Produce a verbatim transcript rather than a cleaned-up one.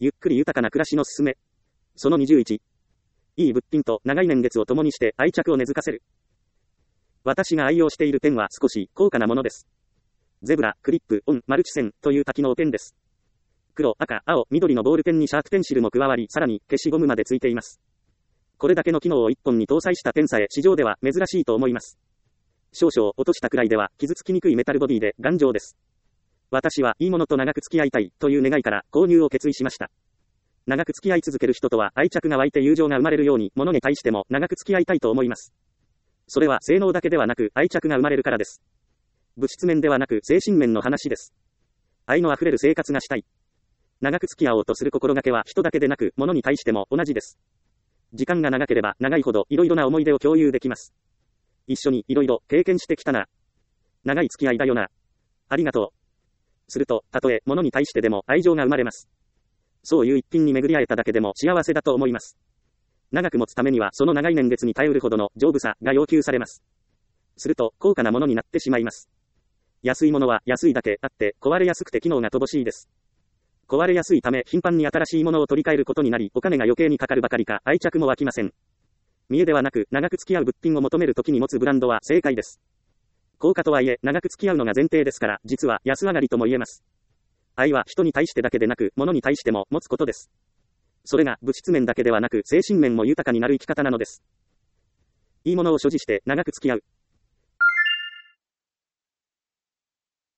ゆっくり豊かな暮らしのすすめ。そのにじゅういち。いい物品と長い年月を共にして愛着を根付かせる。私が愛用しているペンは少し高価なものです。ゼブラ、クリップ、オン、マルチ線という多機能ペンです。黒、赤、青、緑のボールペンにシャープペンシルも加わり、さらに消しゴムまでついています。これだけの機能をいっぽんに搭載したペンさえ市場では珍しいと思います。少々落としたくらいでは傷つきにくいメタルボディで頑丈です。私はいいものと長く付き合いたいという願いから購入を決意しました。長く付き合い続ける人とは愛着が湧いて友情が生まれるように、物に対しても長く付き合いたいと思います。それは性能だけではなく愛着が生まれるからです。物質面ではなく精神面の話です。愛のあふれる生活がしたい。長く付き合おうとする心がけは人だけでなく物に対しても同じです。時間が長ければ長いほどいろいろな思い出を共有できます。一緒にいろいろ経験してきたな。長い付き合いだよな。ありがとう。すると、たとえ物に対してでも愛情が生まれます。そういう一品に巡り会えただけでも幸せだと思います。長く持つためにはその長い年月に耐えうるほどの丈夫さが要求されます。すると高価なものになってしまいます。安いものは安いだけあって壊れやすくて機能が乏しいです。壊れやすいため頻繁に新しいものを取り替えることになり、お金が余計にかかるばかりか愛着も湧きません。見栄ではなく長く付き合う物品を求めるときに持つブランドは正解です。高価とはいえ長く付き合うのが前提ですから、実は安上がりとも言えます。愛は人に対してだけでなく物に対しても持つことです。それが物質面だけではなく精神面も豊かになる生き方なのです。いいものを所持して長く付き合う。